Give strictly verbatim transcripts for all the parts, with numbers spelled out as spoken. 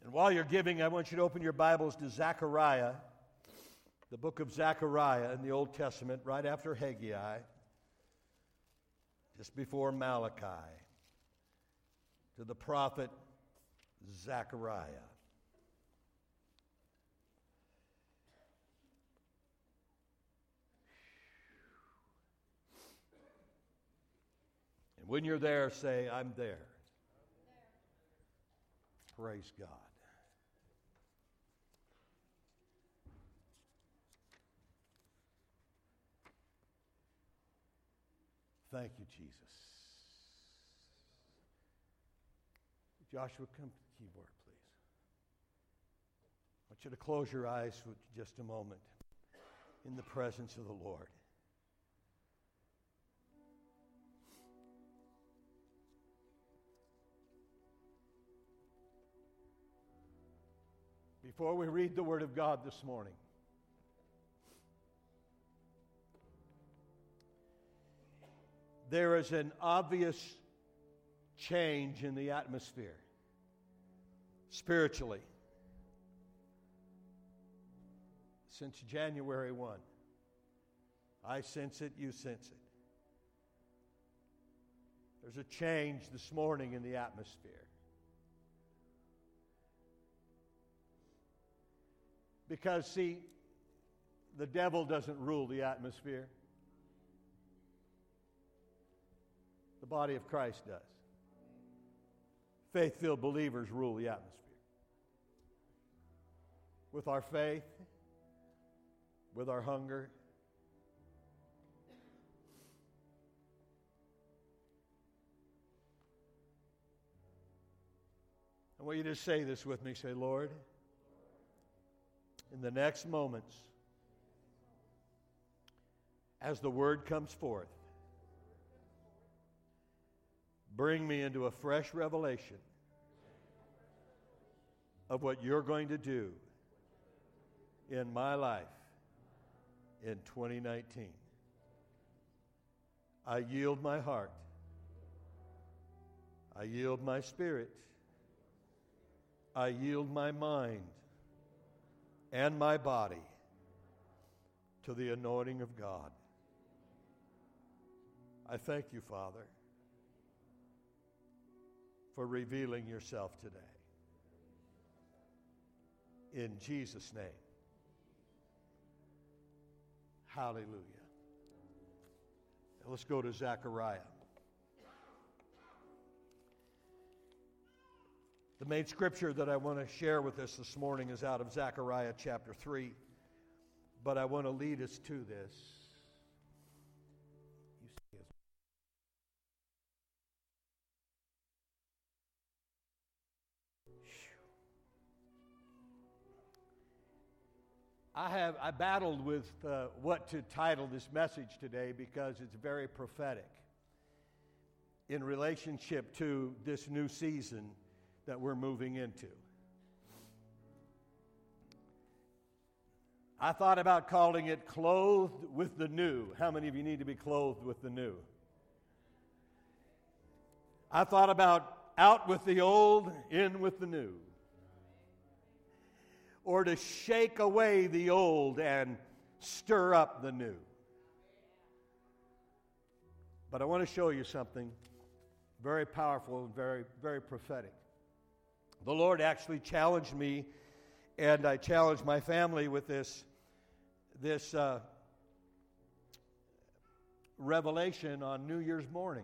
And while you're giving, I want you to open your Bibles to Zechariah, the book of Zechariah in the Old Testament, right after Haggai, just before Malachi, to the prophet Zechariah. And when you're there, say, I'm there. Praise God. Thank you, Jesus. Joshua, come to the keyboard, please. I want you to close your eyes for just a moment in the presence of the Lord. Before we read the Word of God this morning, there is an obvious change in the atmosphere, spiritually, since January first. I sense it, you sense it. There's a change this morning in the atmosphere. Because, see, the devil doesn't rule the atmosphere. The body of Christ does. Faith-filled believers rule the atmosphere. With our faith, with our hunger. I want you to say this with me. Say, Lord, in the next moments, as the word comes forth, bring me into a fresh revelation of what you're going to do in my life in twenty nineteen. I yield my heart. I yield my spirit. I yield my mind and my body to the anointing of God. I thank you, Father, for revealing yourself today. In Jesus' name. Hallelujah. Now let's go to Zechariah. The main scripture that I want to share with us this morning is out of Zechariah chapter three, but I want to lead us to this. I have I battled with uh, what to title this message today because it's very prophetic in relationship to this new season that we're moving into. I thought about calling it Clothed with the New. How many of you need to be clothed with the new? I thought about out with the old, in with the new. Or to shake away the old and stir up the new. But I want to show you something very powerful and very, very prophetic. The Lord actually challenged me, and I challenged my family with this, this uh, revelation on New Year's morning.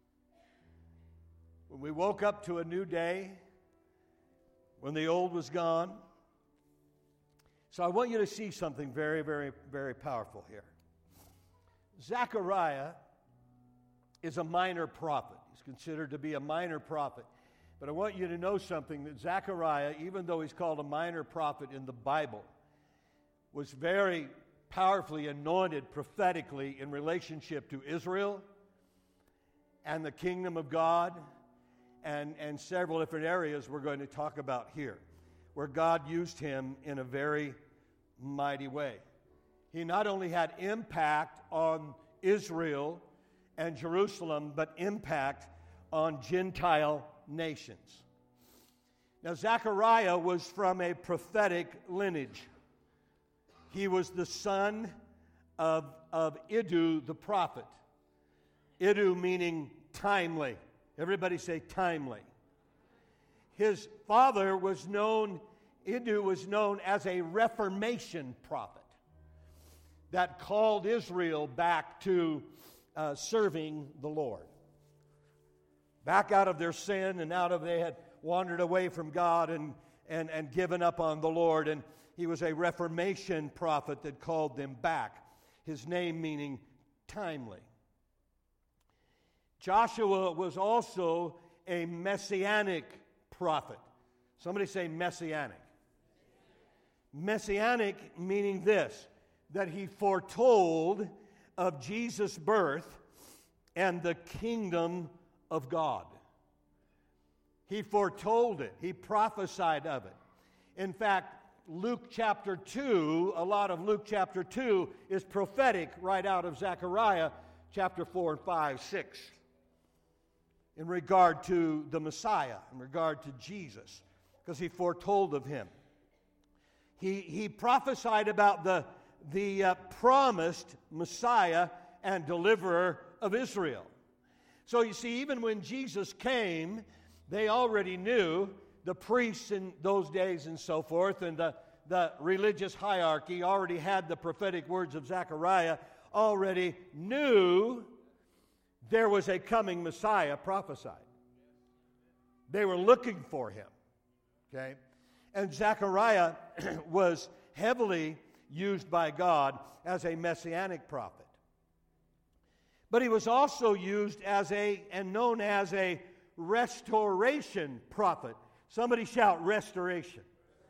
When we woke up to a new day, when the old was gone. So I want you to see something very, very, very powerful here. Zechariah is a minor prophet. He's considered to be a minor prophet. But I want you to know something, that Zechariah, even though he's called a minor prophet in the Bible, was very powerfully anointed prophetically in relationship to Israel and the kingdom of God and, and several different areas we're going to talk about here, where God used him in a very mighty way. He not only had impact on Israel and Jerusalem, but impact on Gentile nations. Now, Zechariah was from a prophetic lineage. He was the son of, of Iddu the prophet. Iddu meaning timely. Everybody say timely. His father was known, Iddu was known as a Reformation prophet that called Israel back to uh, serving the Lord. Back out of their sin and out of they had wandered away from God and, and, and given up on the Lord. And he was a Reformation prophet that called them back. His name meaning timely. Joshua was also a messianic prophet. Somebody say messianic. Messianic meaning this, that he foretold of Jesus' birth and the kingdom of God. He foretold it. He prophesied of it. In fact, Luke chapter two, a lot of Luke chapter two is prophetic right out of Zechariah chapter four and five, six. In regard to the Messiah, in regard to Jesus, because he foretold of him. He, he prophesied about the, the uh, promised Messiah and deliverer of Israel. So you see, even when Jesus came, they already knew, the priests in those days and so forth, and the, the religious hierarchy already had the prophetic words of Zechariah, already knew there was a coming Messiah prophesied. They were looking for him. Okay? And Zechariah was heavily used by God as a messianic prophet. But he was also used as a, and known as a restoration prophet. Somebody shout restoration.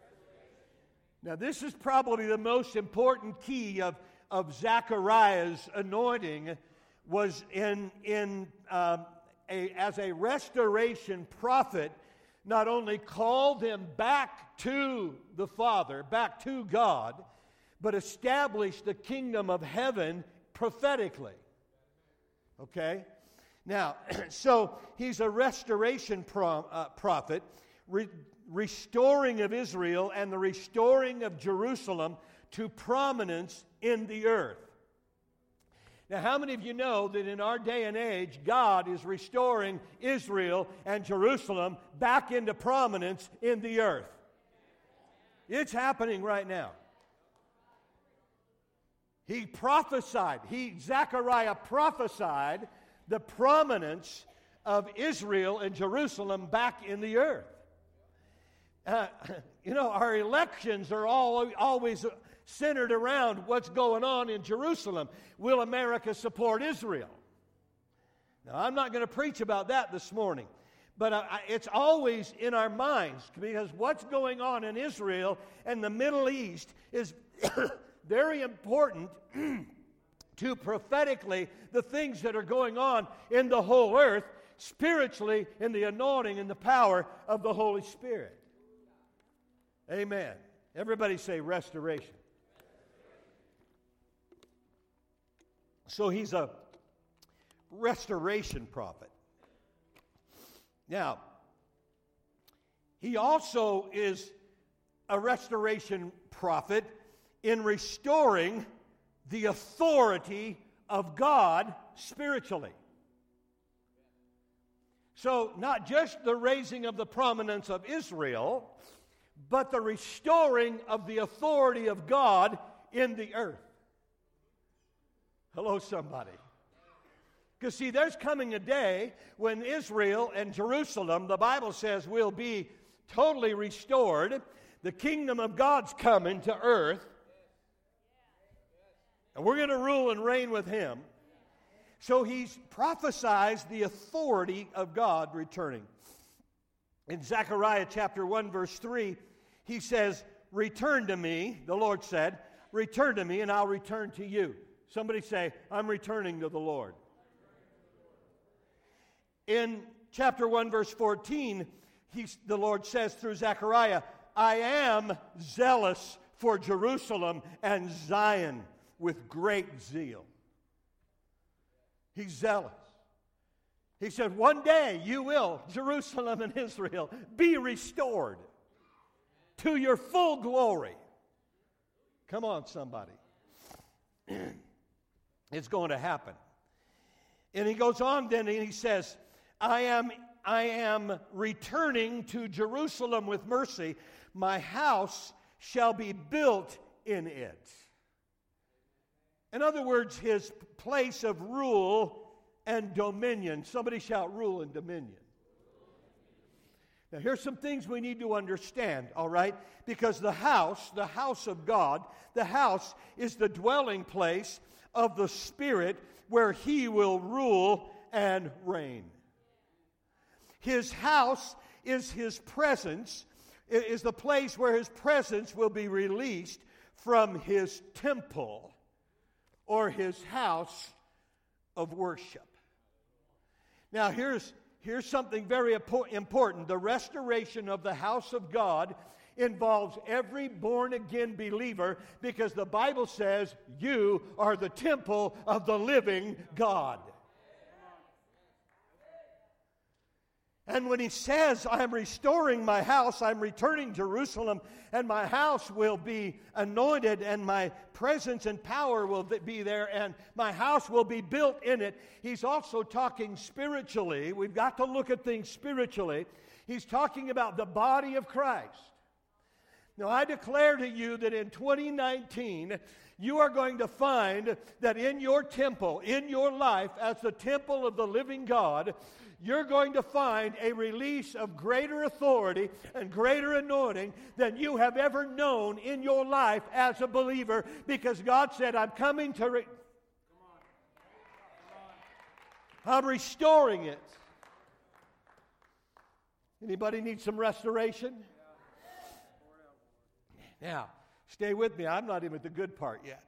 Now this is probably the most important key of, of Zechariah's anointing, was in, in um, a, as a restoration prophet, not only called them back to the Father, back to God, but established the kingdom of heaven prophetically. Okay? Now, so he's a restoration pro, uh, prophet, re, restoring of Israel and the restoring of Jerusalem to prominence in the earth. Now, how many of you know that in our day and age, God is restoring Israel and Jerusalem back into prominence in the earth? It's happening right now. He prophesied, he, Zechariah prophesied the prominence of Israel and Jerusalem back in the earth. Uh, you know, our elections are all, always centered around what's going on in Jerusalem. Will America support Israel? Now, I'm not going to preach about that this morning, but uh, it's always in our minds, because what's going on in Israel and the Middle East is very important to prophetically the things that are going on in the whole earth, spiritually in the anointing and the power of the Holy Spirit. Amen. Everybody say restoration. So he's a restoration prophet. Now, he also is a restoration prophet in restoring the authority of God spiritually. So, not just the raising of the prominence of Israel, but the restoring of the authority of God in the earth. Hello, somebody. Because, see, there's coming a day when Israel and Jerusalem, the Bible says, will be totally restored. The kingdom of God's coming to earth. And we're going to rule and reign with him. So he's prophesied the authority of God returning. In Zechariah chapter one, verse three, he says, "Return to me," the Lord said, "return to me and I'll return to you." Somebody say, "I'm returning to the Lord." In chapter one, verse fourteen, he's, the Lord says through Zechariah, "I am zealous for Jerusalem and Zion with great zeal." He's zealous. He said, one day you will, Jerusalem and Israel, be restored. to your full glory. Come on, somebody. It's going to happen. And he goes on then and he says, I am, I am returning to Jerusalem with mercy. My house shall be built in it. In other words, his place of rule and dominion. Somebody shout rule and dominion. Now, here's some things we need to understand, all right? Because the house, the house of God, the house is the dwelling place of the Spirit where He will rule and reign. His house is His presence, is the place where His presence will be released from His temple or His house of worship. Now, here's Here's something very important. The restoration of the house of God involves every born-again believer because the Bible says you are the temple of the living God. And when he says, I'm restoring my house, I'm returning Jerusalem, and my house will be anointed, and my presence and power will be there, and my house will be built in it, he's also talking spiritually. We've got to look at things spiritually. He's talking about the body of Christ. Now, I declare to you that in twenty nineteen, you are going to find that in your temple, in your life, as the temple of the living God, you're going to find a release of greater authority and greater anointing than you have ever known in your life as a believer, because God said, I'm coming to... Re- I'm restoring it. Anybody need some restoration? Now, stay with me. I'm not even at the good part yet.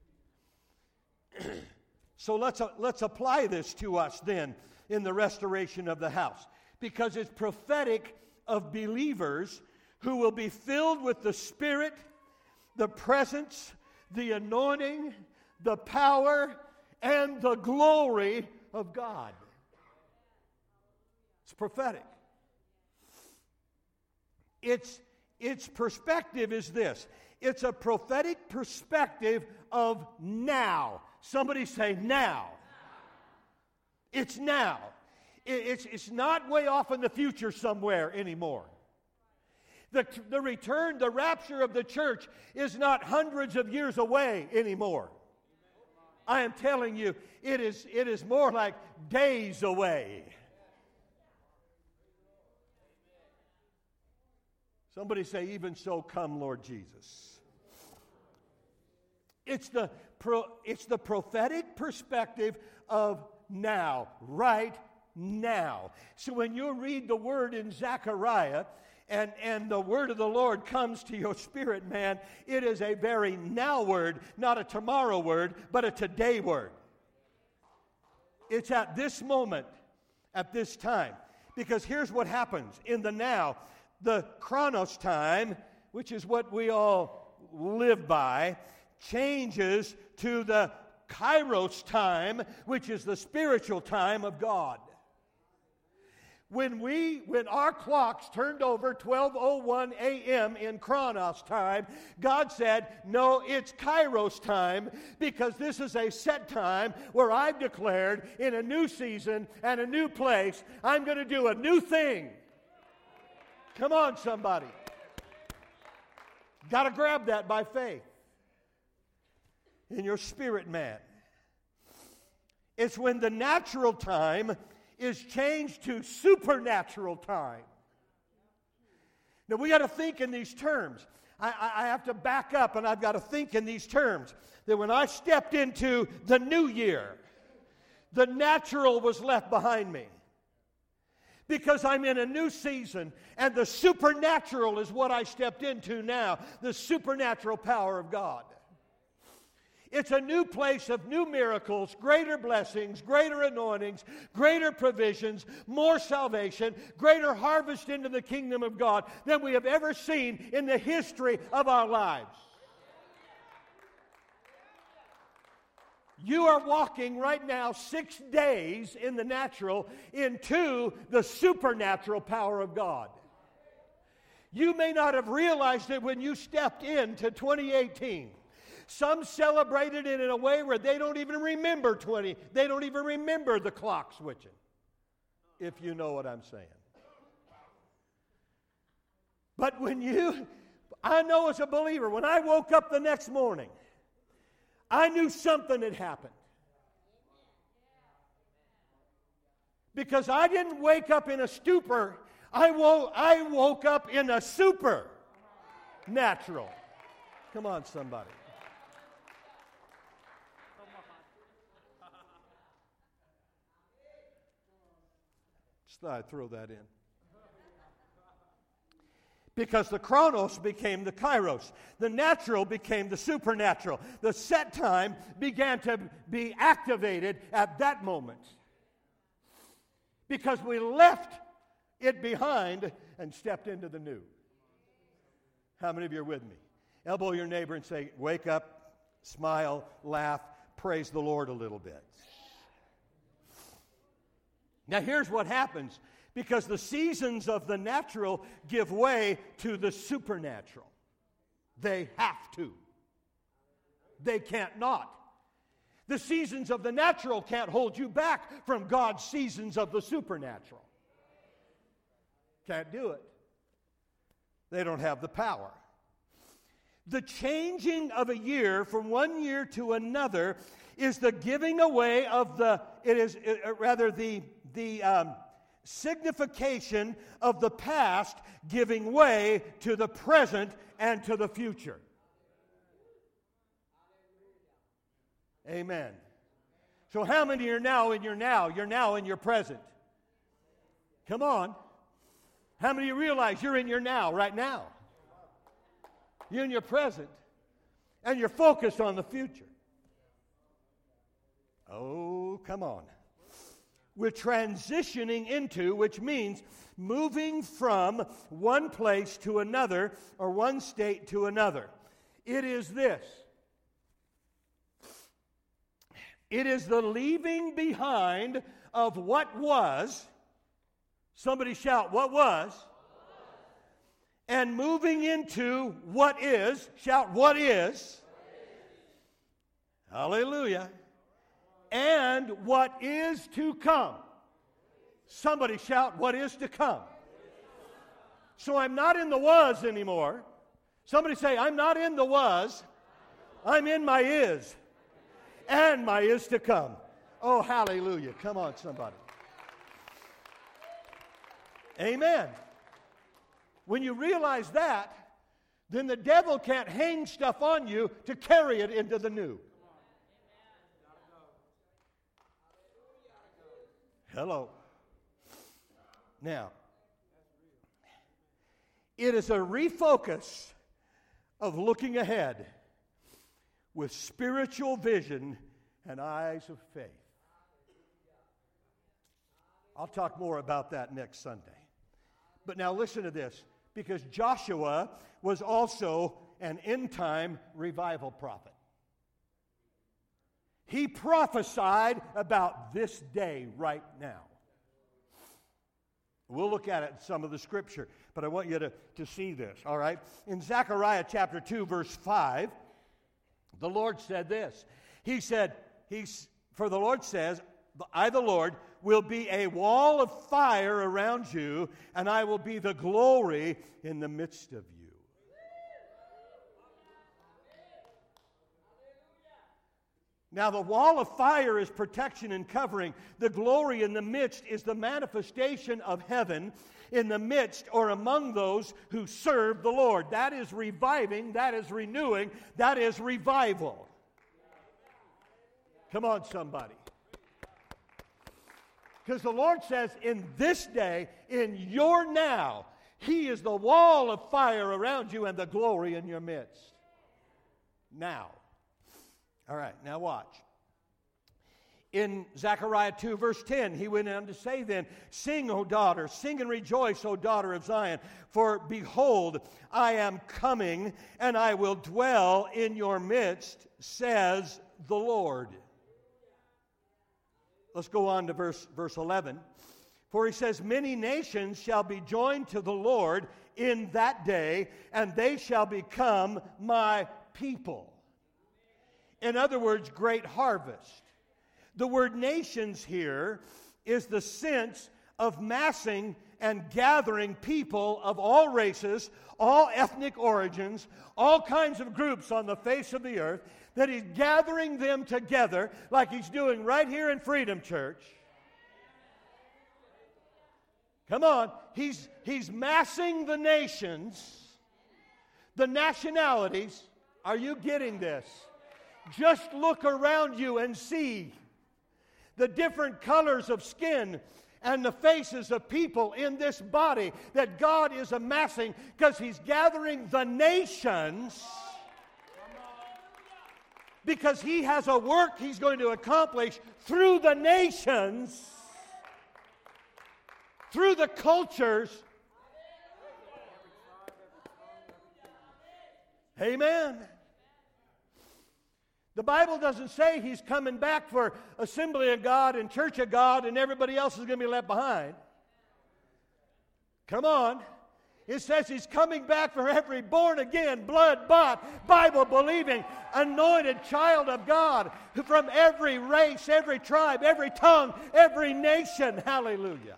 So let's, uh, let's apply this to us then in the restoration of the house, because it's prophetic of believers who will be filled with the Spirit, the presence, the anointing, the power, and the glory of God. It's prophetic. Its, its perspective is this. It's a prophetic perspective of now. Somebody say now. It's now. It's, it's not way off in the future somewhere anymore. The, the return, the rapture of the church is not hundreds of years away anymore. I am telling you, it is, it is more like days away. Somebody say, even so, come, Lord Jesus. It's the, pro, it's the prophetic perspective of now, right now. So when you read the word in Zechariah, and, and the word of the Lord comes to your spirit, man, it is a very now word, not a tomorrow word, but a today word. It's at this moment, at this time. Because here's what happens in the now. The chronos time, which is what we all live by, changes to the kairos time, which is the spiritual time of God. When we, when our clocks turned over twelve oh one a.m. in chronos time, God said, no, it's kairos time, because this is a set time where I've declared in a new season and a new place, I'm going to do a new thing. Come on, somebody. Got to grab that by faith in your spirit, man. It's when the natural time is changed to supernatural time. Now, we got to think in these terms. I, I, I have to back up, and I've got to think in these terms. That when I stepped into the new year, the natural was left behind me. Because I'm in a new season, and the supernatural is what I stepped into now, the supernatural power of God. It's a new place of new miracles, greater blessings, greater anointings, greater provisions, more salvation, greater harvest into the kingdom of God than we have ever seen in the history of our lives. You are walking right now six days in the natural into the supernatural power of God. You may not have realized it when you stepped into twenty eighteen. Some celebrated it in a way where they don't even remember twenty. They don't even remember the clock switching, if you know what I'm saying. But when you, I know as a believer, when I woke up the next morning, I knew something had happened. Because I didn't wake up in a stupor. I woke, I woke up in a supernatural. Come on, somebody. Just thought I'd throw that in. Because the chronos became the kairos. The natural became the supernatural. The set time began to be activated at that moment. Because we left it behind and stepped into the new. How many of you are with me? Elbow your neighbor and say, wake up, smile, laugh, praise the Lord a little bit. Now here's what happens. Because the seasons of the natural give way to the supernatural. They have to. They can't not. The seasons of the natural can't hold you back from God's seasons of the supernatural. Can't do it. They don't have the power. The changing of a year from one year to another is the giving away of the, it is it, rather the, the um, signification of the past giving way to the present and to the future. Amen. So how many are now in your now? You're now in your present. Come on. How many of you realize you're in your now right now? You're in your present. And you're focused on the future. Oh, come on. We're transitioning into, which means moving from one place to another or one state to another. It is this. It is the leaving behind of what was. Somebody shout, what was? And moving into what is. Shout, what is? Hallelujah. And what is to come. Somebody shout, what is to come. So I'm not in the was anymore. Somebody say, I'm not in the was. I'm in my is. And my is to come. Oh, hallelujah. Come on, somebody. Amen. When you realize that, then the devil can't hang stuff on you to carry it into the new. Hello. Now, it is a refocus of looking ahead with spiritual vision and eyes of faith. I'll talk more about that next Sunday. But now listen to this, because Joshua was also an end-time revival prophet. He prophesied about this day right now. We'll look at it in some of the scripture, but I want you to, to see this, all right? In Zechariah chapter two, verse five, the Lord said this. He said, he's, for the Lord says, I, the Lord, will be a wall of fire around you, and I will be the glory in the midst of you. Now, the wall of fire is protection and covering. The glory in the midst is the manifestation of heaven in the midst or among those who serve the Lord. That is reviving, that is renewing, that is revival. Come on, somebody. Because the Lord says, in this day, in your now, He is the wall of fire around you and the glory in your midst. Now. All right, now watch. In Zechariah two, verse ten, he went on to say then, sing, O daughter, sing and rejoice, O daughter of Zion, for behold, I am coming, and I will dwell in your midst, says the Lord. Let's go on to verse, verse eleven. For he says, many nations shall be joined to the Lord in that day, and they shall become my people. In other words, great harvest. The word nations here is the sense of massing and gathering people of all races, all ethnic origins, all kinds of groups on the face of the earth, that he's gathering them together like he's doing right here in Freedom Church. Come on, he's, he's massing the nations, the nationalities. Are you getting this? Just look around you and see the different colors of skin and the faces of people in this body that God is amassing, because he's gathering the nations, because he has a work he's going to accomplish through the nations, through the cultures. Amen. The Bible doesn't say he's coming back for Assembly of God and Church of God and everybody else is going to be left behind. Come on. It says he's coming back for every born-again, blood-bought, Bible-believing, anointed child of God from every race, every tribe, every tongue, every nation. Hallelujah.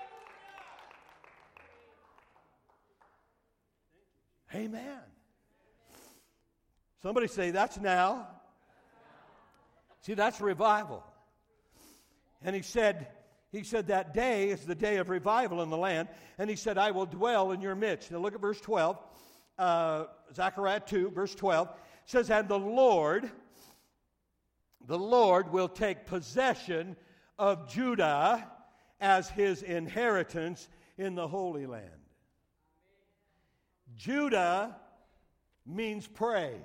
Amen. Somebody say, that's now. See, that's revival. And he said, he said that day is the day of revival in the land. And he said, I will dwell in your midst. Now look at verse twelve. Uh, Zechariah two, verse twelve. It says, and the Lord, the Lord will take possession of Judah as his inheritance in the Holy Land. Judah means praise.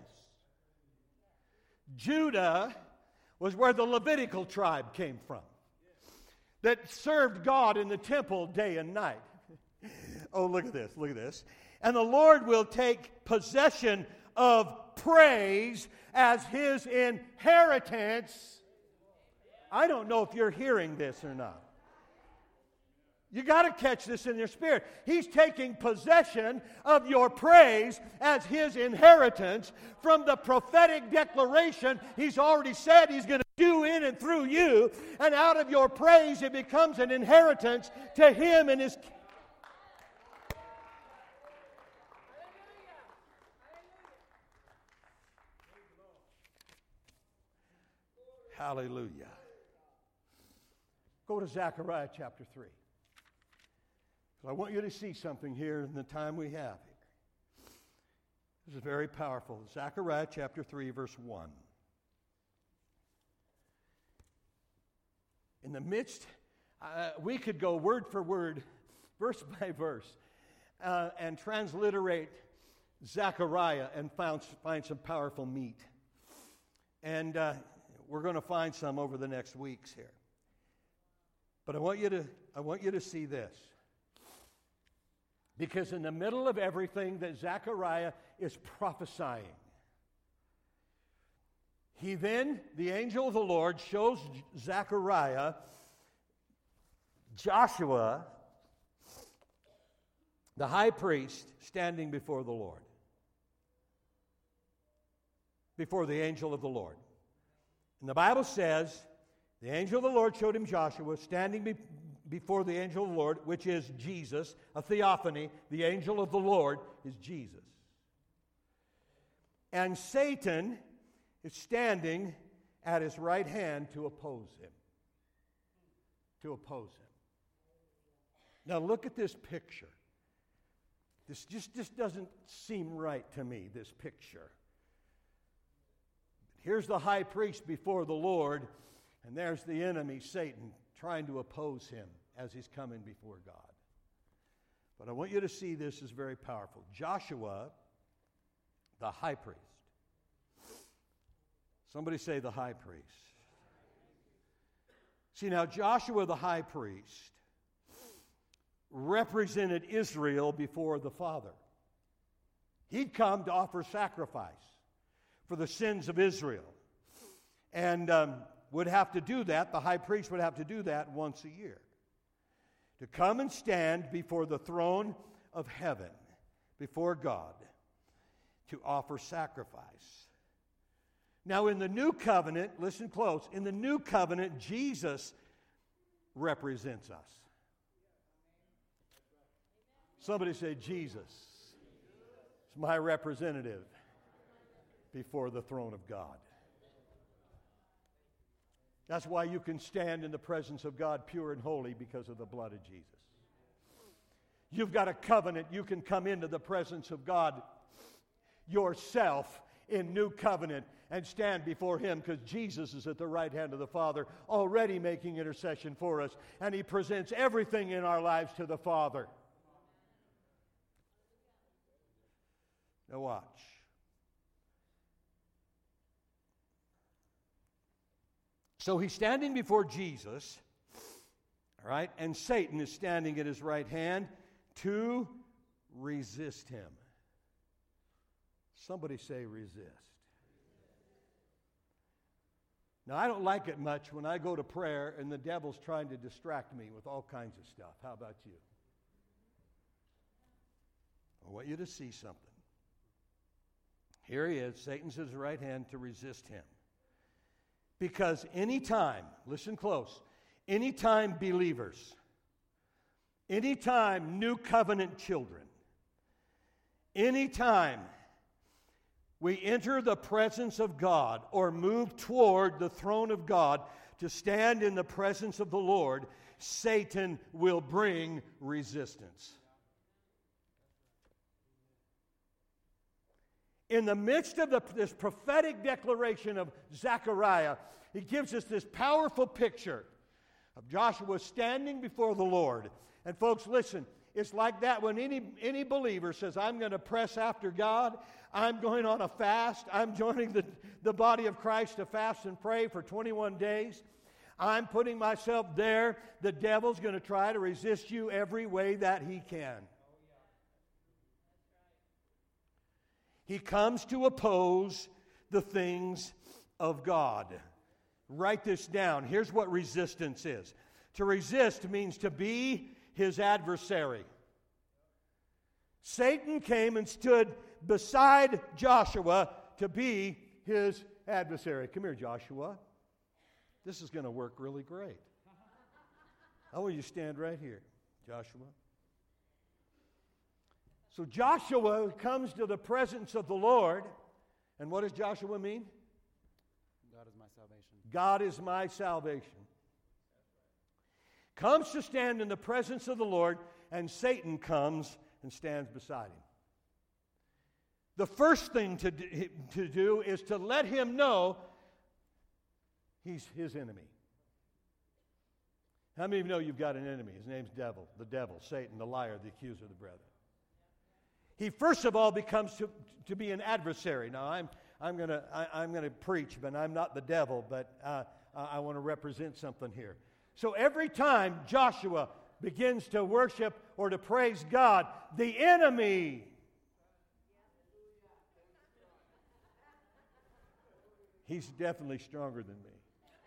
Judah was where the Levitical tribe came from, that served God in the temple day and night. Oh, look at this, look at this. And the Lord will take possession of praise as his inheritance. I don't know if you're hearing this or not. You got to catch this in your spirit. He's taking possession of your praise as his inheritance from the prophetic declaration he's already said he's going to do in and through you. And out of your praise, it becomes an inheritance to him and his kingdom. Hallelujah. Go to Zechariah chapter three. I want you to see something here in the time we have here. This is very powerful. Zechariah chapter three, verse one. In the midst, uh, we could go word for word, verse by verse, uh, and transliterate Zechariah and found, find some powerful meat. And uh, we're going to find some over the next weeks here. But I want you to, I want you to see this. Because in the middle of everything that Zechariah is prophesying, he then, the angel of the Lord, shows Zechariah Joshua, the high priest, standing before the Lord, before the angel of the Lord. And the Bible says, the angel of the Lord showed him Joshua standing before before the angel of the Lord, which is Jesus, a theophany. The angel of the Lord is Jesus. And Satan is standing at his right hand to oppose him. To oppose him. Now look at this picture. This just, just doesn't seem right to me, this picture. Here's the high priest before the Lord, and there's the enemy, Satan, trying to oppose him as he's coming before God. But I want you to see this is very powerful. Joshua, the high priest. Somebody say the high priest. See, now Joshua, the high priest, represented Israel before the Father. He'd come to offer sacrifice for the sins of Israel. And um, would have to do that, the high priest would have to do that once a year. To come and stand before the throne of heaven before God to offer sacrifice. Now, in the new covenant, listen close, in the new covenant, Jesus represents us. Somebody say, Jesus is my representative before the throne of God. That's why you can stand in the presence of God pure and holy, because of the blood of Jesus. You've got a covenant. You can come into the presence of God yourself in new covenant and stand before Him, because Jesus is at the right hand of the Father, already making intercession for us, and He presents everything in our lives to the Father. Now watch. So He's standing before Jesus, all right, and Satan is standing at His right hand to resist Him. Somebody say resist. Now, I don't like it much when I go to prayer and the devil's trying to distract me with all kinds of stuff. How about you? I want you to see something. Here he is. Satan's at his right hand to resist him. Because anytime, listen close, anytime believers, anytime new covenant children, anytime we enter the presence of God or move toward the throne of God to stand in the presence of the Lord, Satan will bring resistance. In the midst of the, this prophetic declaration of Zechariah, he gives us this powerful picture of Joshua standing before the Lord. And folks, listen, it's like that when any, any believer says, I'm going to press after God, I'm going on a fast, I'm joining the, the body of Christ to fast and pray for twenty-one days. I'm putting myself there. The devil's going to try to resist you every way that he can. He comes to oppose the things of God. Write this down. Here's what resistance is. To resist means to be his adversary. Satan came and stood beside Joshua to be his adversary. Come here, Joshua. This is going to work really great. I want you to stand right here, Joshua. So Joshua comes to the presence of the Lord, and what does Joshua mean? God is my salvation. God is my salvation. Comes to stand in the presence of the Lord, and Satan comes and stands beside him. The first thing to do, to do is to let him know he's his enemy. How many of you know you've got an enemy? His name's devil, the devil, Satan, the liar, the accuser of the brethren. He first of all becomes to, to be an adversary. Now, I'm, I'm going to I'm gonna preach, but I'm not the devil, but uh, I want to represent something here. So every time Joshua begins to worship or to praise God, the enemy he's definitely stronger than me.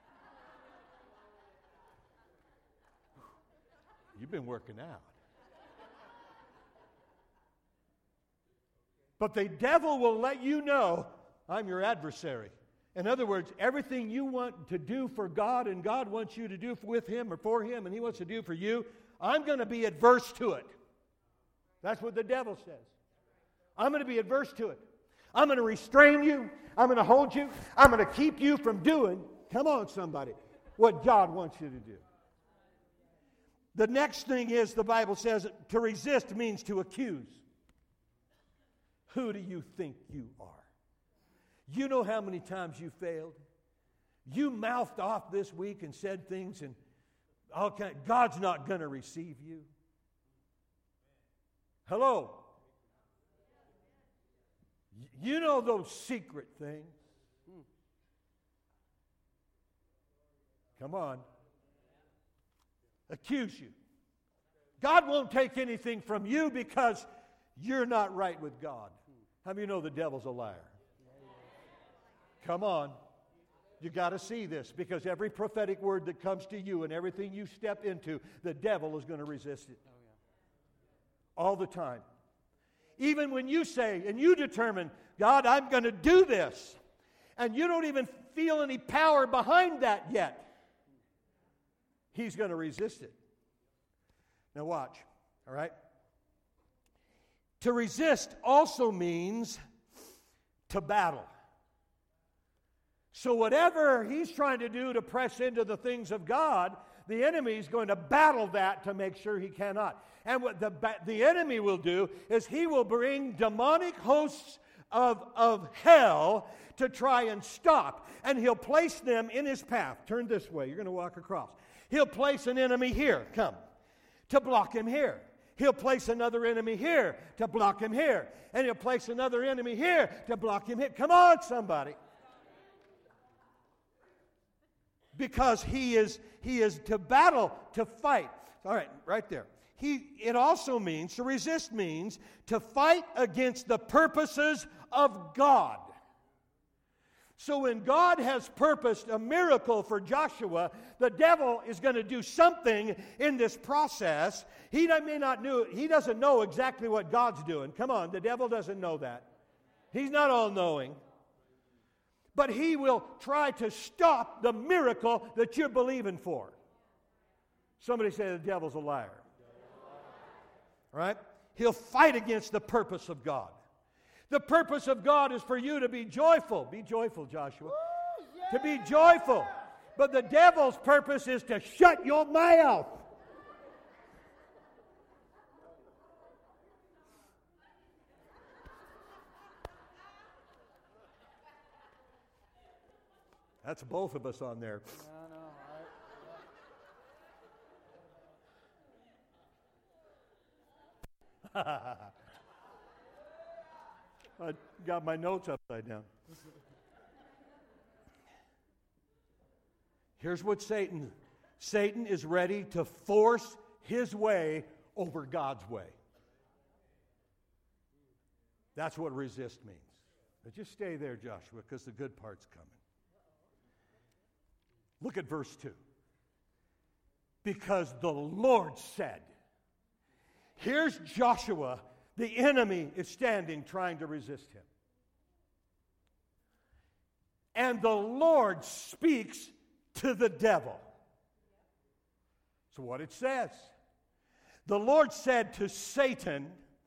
You've been working out. But the devil will let you know, I'm your adversary. In other words, everything you want to do for God and God wants you to do with Him or for Him and He wants to do for you, I'm going to be adverse to it. That's what the devil says. I'm going to be adverse to it. I'm going to restrain you. I'm going to hold you. I'm going to keep you from doing, come on somebody, what God wants you to do. The next thing is, the Bible says, to resist means to accuse. Who do you think you are? You know how many times you failed? You mouthed off this week and said things, and okay, God's not going to receive you. Hello? You know those secret things. Come on. Accuse you. God won't take anything from you because you're not right with God. How many of you know the devil's a liar? Come on. You got to see this, because every prophetic word that comes to you and everything you step into, the devil is going to resist it. All the time. Even when you say and you determine, God, I'm going to do this, and you don't even feel any power behind that yet, He's going to resist it. Now watch, all right? To resist also means to battle. So whatever he's trying to do to press into the things of God, the enemy is going to battle that to make sure he cannot. And what the, the enemy will do is he will bring demonic hosts of, of hell to try and stop. And he'll place them in his path. Turn this way. You're going to walk across. He'll place an enemy here. Come. To block him here. He'll place another enemy here to block him here. And he'll place another enemy here to block him here. Come on, somebody. Because he is he is to battle, to fight. All right, right there. He it also means, to resist means to fight against the purposes of God. So when God has purposed a miracle for Joshua, the devil is going to do something in this process. He may not know, he doesn't know exactly what God's doing. Come on, the devil doesn't know that. He's not all-knowing. But he will try to stop the miracle that you're believing for. Somebody say the devil's a liar. Right? He'll fight against the purpose of God. The purpose of God is for you to be joyful. Be joyful, Joshua. Ooh, yeah. To be joyful. But the devil's purpose is to shut your mouth. That's both of us on there. I know, right? I got my notes upside down. Here's what Satan, Satan is ready to force his way over God's way. That's what resist means. But just stay there, Joshua, because the good part's coming. Look at verse two. Because the Lord said. Here's Joshua. The enemy is standing trying to resist him. And the Lord speaks to the devil. So what it says. The Lord said to Satan,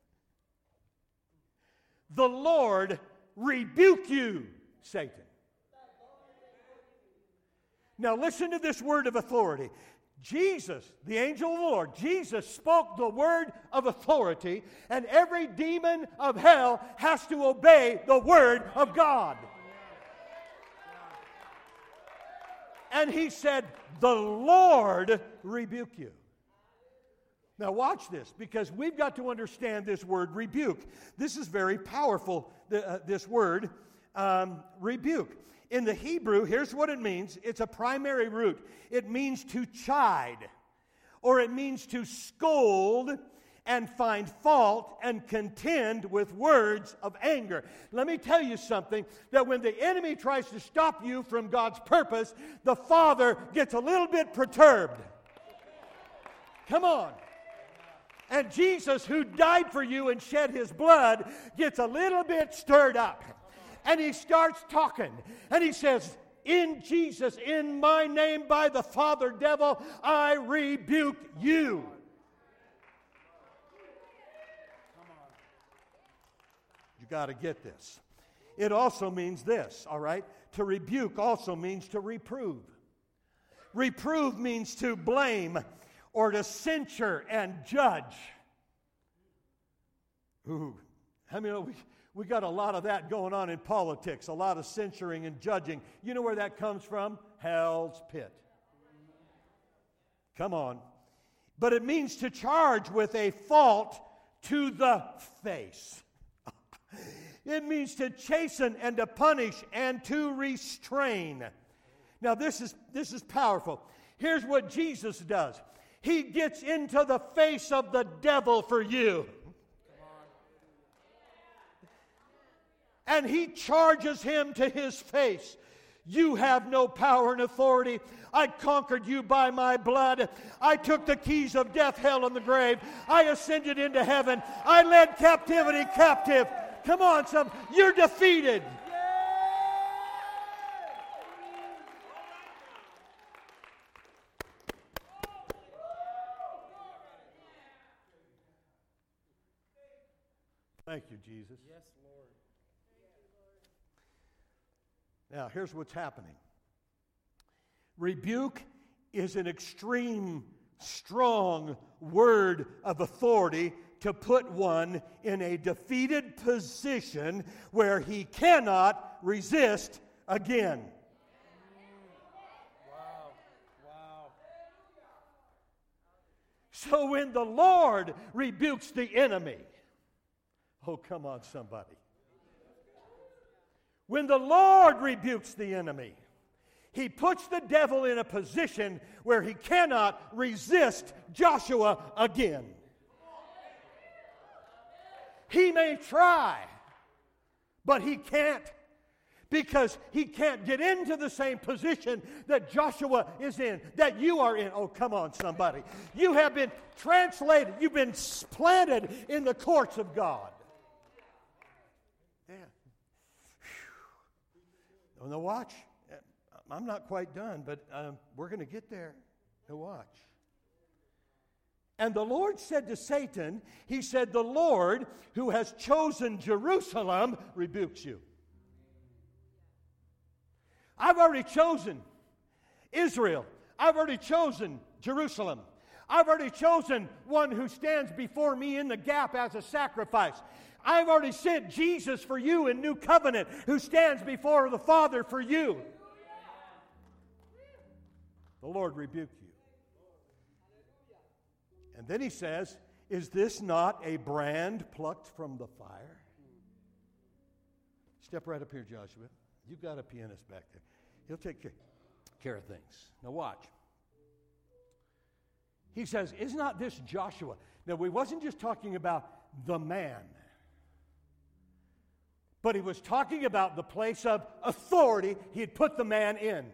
the Lord rebuke you, Satan. Now listen to this word of authority. Jesus, the angel of the Lord, Jesus spoke the word of authority, and every demon of hell has to obey the word of God. And he said, the Lord rebuke you. Now watch this, because we've got to understand this word rebuke. This is very powerful, uh, this word, um, rebuke. In the Hebrew, here's what it means. It's a primary root. It means to chide, or it means to scold and find fault and contend with words of anger. Let me tell you something, that when the enemy tries to stop you from God's purpose, the Father gets a little bit perturbed. Come on. And Jesus, who died for you and shed his blood, gets a little bit stirred up. And he starts talking. And he says, in Jesus, in my name, by the Father, devil, I rebuke you. You got to get this. It also means this, all right? To rebuke also means to reprove. Reprove means to blame or to censure and judge. Ooh, how many know we... We got a lot of that going on in politics, a lot of censoring and judging. You know where that comes from? Hell's pit. Come on. But it means to charge with a fault to the face. It means to chasten and to punish and to restrain. Now this is this is powerful. Here's what Jesus does. He gets into the face of the devil for you. And he charges him to his face. You have no power and authority. I conquered you by my blood. I took the keys of death, hell, and the grave. I ascended into heaven. I led captivity captive. Come on, some. You're defeated. Thank you, Jesus. Yes, Lord. Now, here's what's happening. Rebuke is an extreme, strong word of authority to put one in a defeated position where he cannot resist again. Wow. Wow. So when the Lord rebukes the enemy, oh, come on, somebody. When the Lord rebukes the enemy, He puts the devil in a position where he cannot resist Joshua again. He may try, but he can't, because he can't get into the same position that Joshua is in, that you are in. Oh, come on, somebody. You have been translated, you've been planted in the courts of God. Yeah. On the watch, I'm not quite done, but um, we're going to get there. Now watch. And the Lord said to Satan, He said, the Lord who has chosen Jerusalem rebukes you. I've already chosen Israel. I've already chosen Jerusalem. I've already chosen one who stands before me in the gap as a sacrifice. I've already sent Jesus for you in new covenant, who stands before the Father for you. The Lord rebuke you. And then he says, is this not a brand plucked from the fire? Step right up here, Joshua. You've got a pianist back there. He'll take care, care of things. Now watch. He says, is not this Joshua? Now, we wasn't just talking about the man, but he was talking about the place of authority he had put the man in.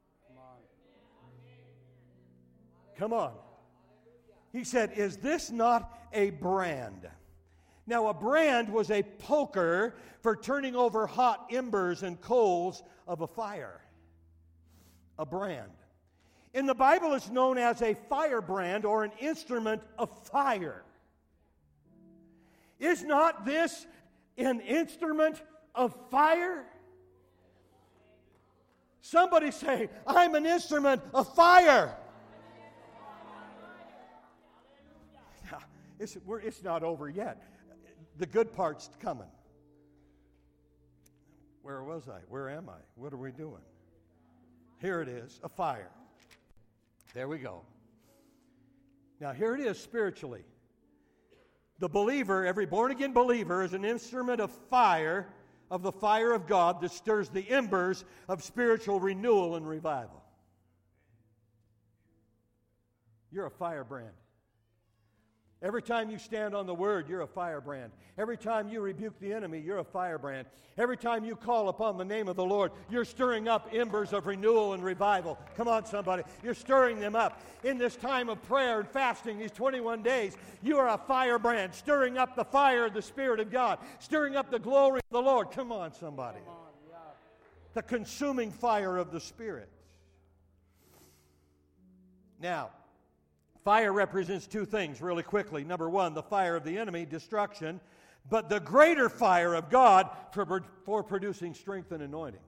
Come on. He said, is this not a brand? Now, a brand was a poker for turning over hot embers and coals of a fire. A brand. In the Bible, it's known as a firebrand, or an instrument of fire. Is not this an instrument of fire? Somebody say, I'm an instrument of fire. It's, we're, it's not over yet. The good part's coming. Where was I? Where am I? What are we doing? Here it is, a fire. There we go. Now here it is spiritually. The believer, every born-again believer, is an instrument of fire, of the fire of God that stirs the embers of spiritual renewal and revival. You're a firebrand. Every time you stand on the Word, you're a firebrand. Every time you rebuke the enemy, you're a firebrand. Every time you call upon the name of the Lord, you're stirring up embers of renewal and revival. Come on, somebody. You're stirring them up. In this time of prayer and fasting, these twenty-one days, you are a firebrand, stirring up the fire of the Spirit of God, stirring up the glory of the Lord. Come on, somebody. Come on, yeah. The consuming fire of the Spirit. Now, fire represents two things really quickly. Number one, the fire of the enemy, destruction, but the greater fire of God for, for producing strength and anointing.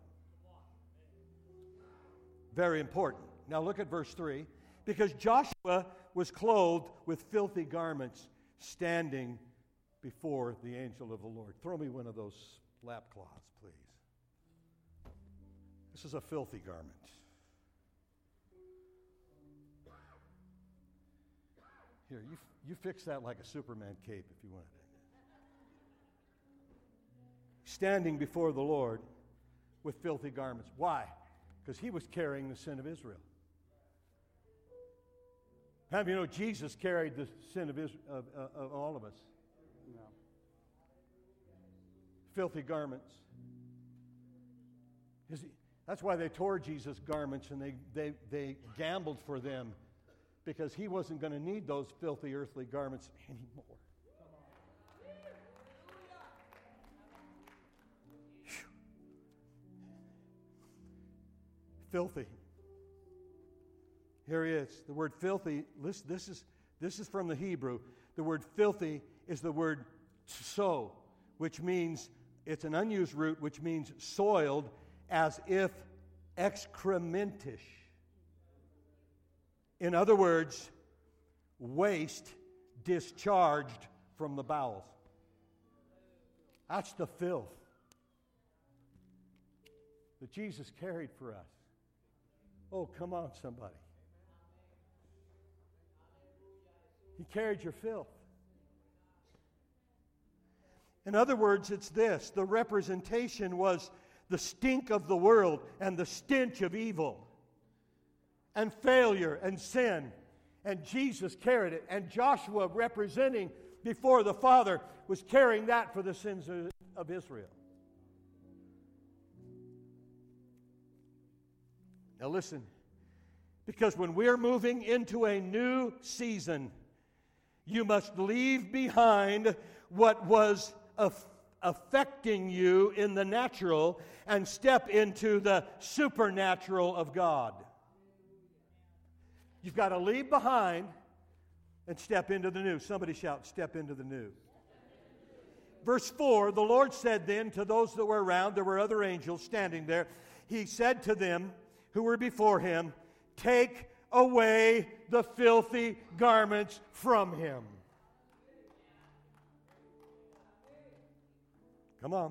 Very important. Now look at verse three. Because Joshua was clothed with filthy garments, standing before the angel of the Lord. Throw me one of those lap cloths, please. This is a filthy garment. Here, you, you fix that like a Superman cape if you want it. Standing before the Lord with filthy garments. Why? Because he was carrying the sin of Israel. How many of you know Jesus carried the sin of, Israel, of, uh, of all of us? No. Filthy garments. Is he, That's why they tore Jesus' garments and they, they, they gambled for them, because he wasn't going to need those filthy earthly garments anymore. Whew. Filthy. Here he is. The word filthy, listen, this is, this is from the Hebrew. The word filthy is the word so, which means, it's an unused root, which means soiled, as if excrementish. In other words, waste discharged from the bowels. That's the filth that Jesus carried for us. Oh, come on, somebody. He carried your filth. In other words, it's this. The representation was the stink of the world and the stench of evil and failure and sin. And Jesus carried it. And Joshua, representing before the Father, was carrying that for the sins of Israel. Now listen, because when we're moving into a new season, you must leave behind what was affecting you in the natural and step into the supernatural of God. You've got to leave behind and step into the new. Somebody shout, step into the new. Verse four, the Lord said then to those that were around, there were other angels standing there, He said to them who were before Him, take away the filthy garments from him. Come on.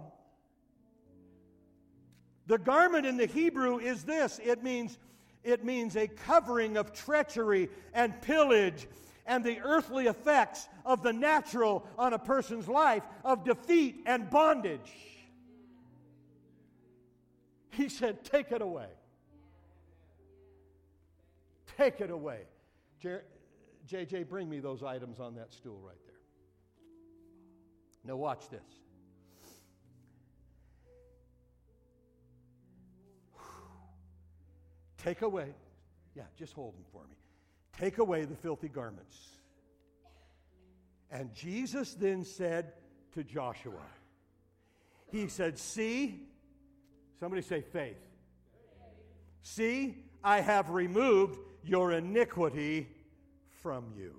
The garment in the Hebrew is this. It means, it means a covering of treachery and pillage and the earthly effects of the natural on a person's life, of defeat and bondage. He said, take it away. Take it away. J J, bring me those items on that stool right there. Now watch this. Take away, yeah, just hold them for me. Take away the filthy garments. And Jesus then said to Joshua, He said, see, somebody say faith. See, I have removed your iniquity from you.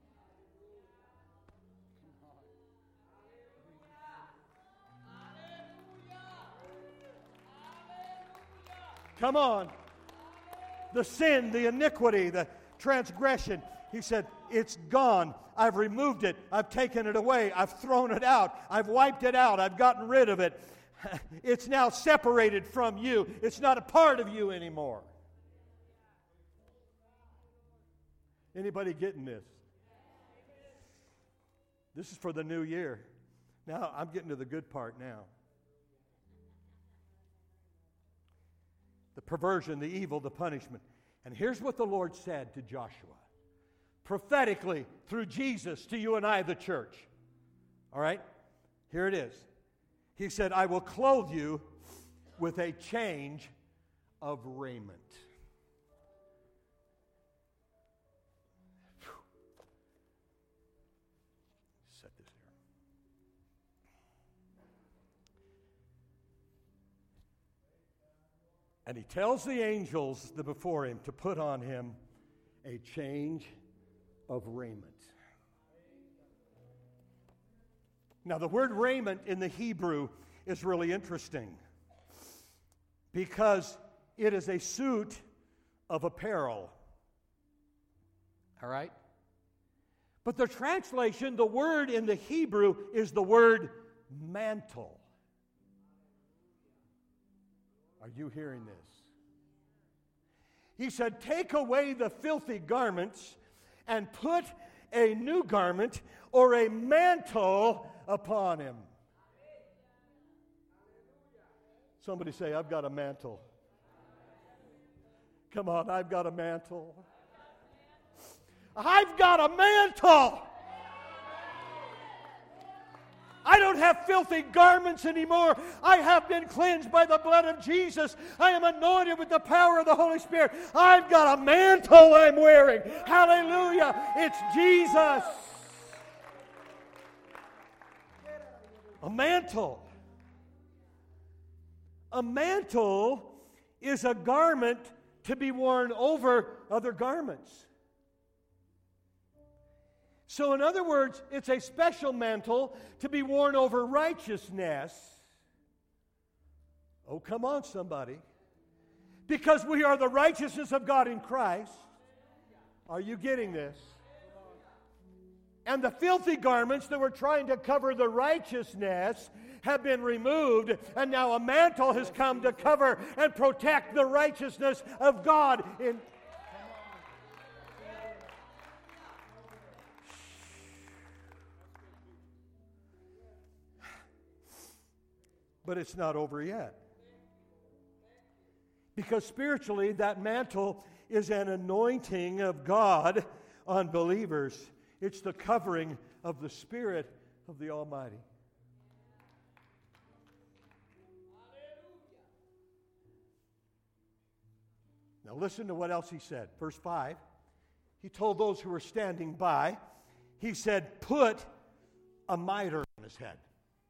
Come on. The sin, the iniquity, the transgression. He said, it's gone. I've removed it. I've taken it away. I've thrown it out. I've wiped it out. I've gotten rid of it. It's now separated from you. It's not a part of you anymore. Anybody getting this? This is for the new year. Now, I'm getting to the good part now. The perversion, the evil, the punishment. And here's what the Lord said to Joshua. Prophetically, through Jesus, to you and I, the church. All right? Here it is. He said, I will clothe you with a change of raiment. Whew. Set this here. And he tells the angels that before him to put on him a change of raiment. Now, the word raiment in the Hebrew is really interesting because it is a suit of apparel. All right? But the translation, the word in the Hebrew is the word mantle. Are you hearing this? He said, take away the filthy garments and put a new garment or a mantle upon him. Somebody say, I've got a mantle. Come on, I've got a mantle. I've got a mantle. I don't have filthy garments anymore. I have been cleansed by the blood of Jesus. I am anointed with the power of the Holy Spirit. I've got a mantle I'm wearing. Hallelujah. It's Jesus. A mantle. A mantle is a garment to be worn over other garments. So, in other words, it's a special mantle to be worn over righteousness. Oh, come on, somebody. Because we are the righteousness of God in Christ. Are you getting this? And the filthy garments that were trying to cover the righteousness have been removed, and now a mantle has come to cover and protect the righteousness of God in. But it's not over yet. Because spiritually, that mantle is an anointing of God on believers. It's the covering of the Spirit of the Almighty. Now listen to what else he said. Verse five, he told those who were standing by, he said, put a mitre on his head.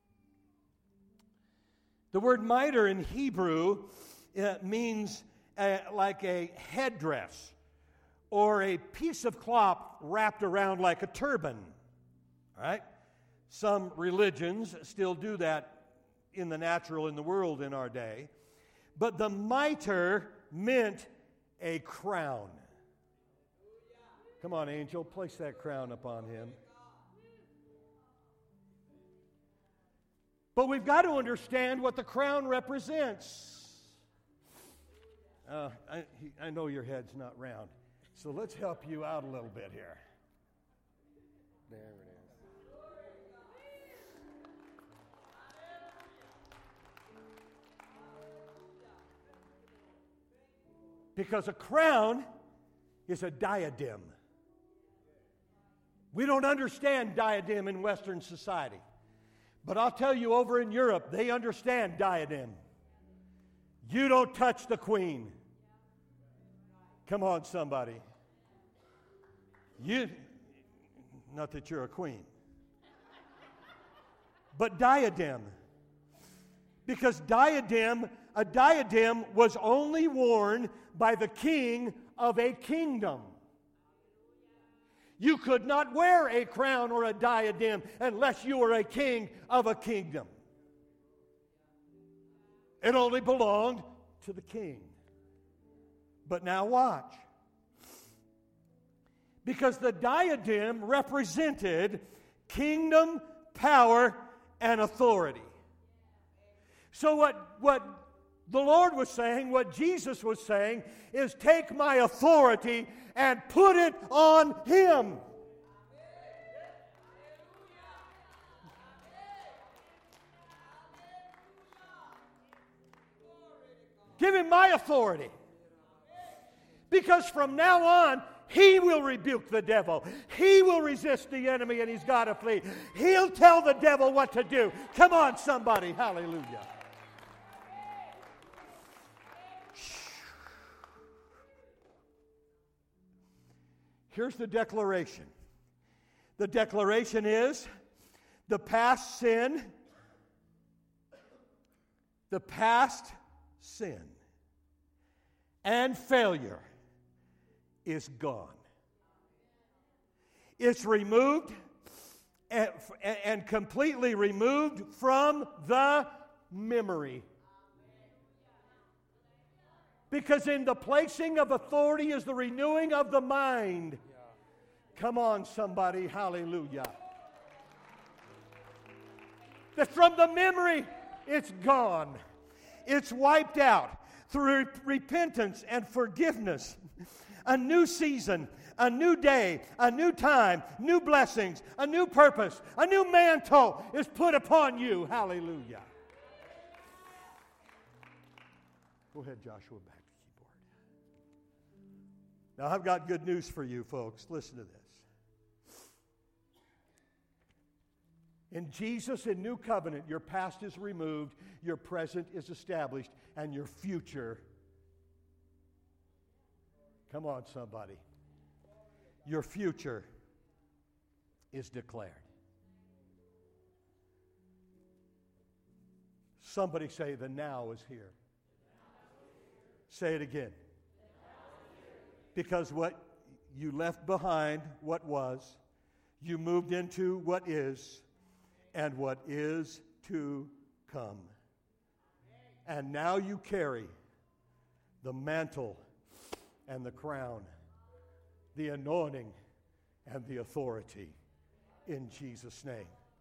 The word mitre in Hebrew uh, means uh, like a headdress or a piece of cloth wrapped around like a turban. All right? Some religions still do that in the natural in the world in our day. But the mitre meant a crown. Come on, angel, place that crown upon him. But we've got to understand what the crown represents. Uh, I, I know your head's not round, so let's help you out a little bit here. There it is. Because a crown is a diadem. We don't understand diadem in Western society. But I'll tell you, over in Europe, they understand diadem. You don't touch the queen. Come on, somebody. You, not that you're a queen. But diadem. Because diadem, a diadem was only worn by the king of a kingdom. You could not wear a crown or a diadem unless you were a king of a kingdom. It only belonged to the king. But now watch. Because the diadem represented kingdom, power, and authority. So what, what the Lord was saying, what Jesus was saying, is take my authority and put it on him. Give him my authority. Because from now on, he will rebuke the devil. He will resist the enemy and he's got to flee. He'll tell the devil what to do. Come on, somebody. Hallelujah. Here's the declaration. The declaration is the past sin, the past sin and failure is gone. It's removed and, and completely removed from the memory. Because in the placing of authority is the renewing of the mind. Come on, somebody. Hallelujah. That from the memory, it's gone. It's wiped out through repentance and forgiveness. A new season, a new day, a new time, new blessings, a new purpose, a new mantle is put upon you. Hallelujah. Go ahead, Joshua, back to keyboard. Now, I've got good news for you, folks. Listen to this. In Jesus, in new covenant, your past is removed, your present is established, and your future, come on, somebody, your future is declared. Somebody say, the now is here. Say it again. Because what you left behind, what was, you moved into what is, and what is to come. And now you carry the mantle and the crown, the anointing and the authority in Jesus' name.